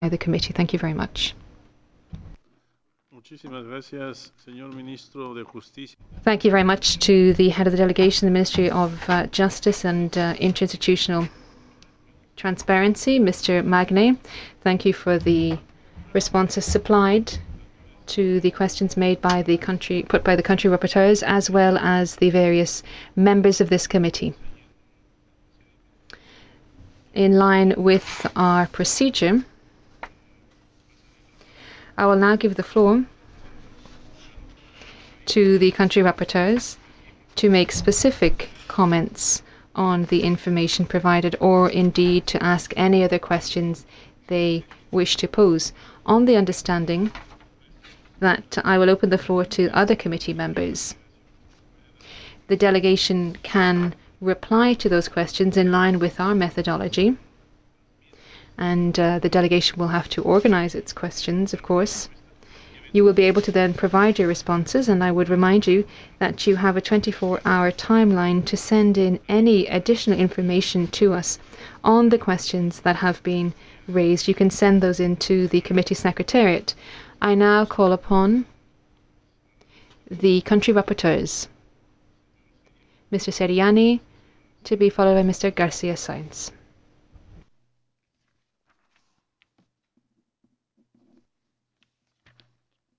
the committee. Thank you very much. Thank you very much to the head of the delegation, the Ministry of Justice and Interinstitutional Transparency, Mr. Magne. Thank you for the responses supplied to the questions made by the country rapporteurs, as well as the various members of this committee. In line with our procedure, I will now give the floor to the country rapporteurs to make specific comments on the information provided, or indeed to ask any other questions they wish to pose, on the understanding that I will open the floor to other committee members. The delegation can reply to those questions in line with our methodology, and the delegation will have to organize its questions, of course. You will be able to then provide your responses, and I would remind you that you have a 24-hour timeline to send in any additional information to us on the questions that have been raised. You can send those in to the committee secretariat. I now call upon the country rapporteurs, Mr. Seriani, to be followed by Mr. Garcia Sainz.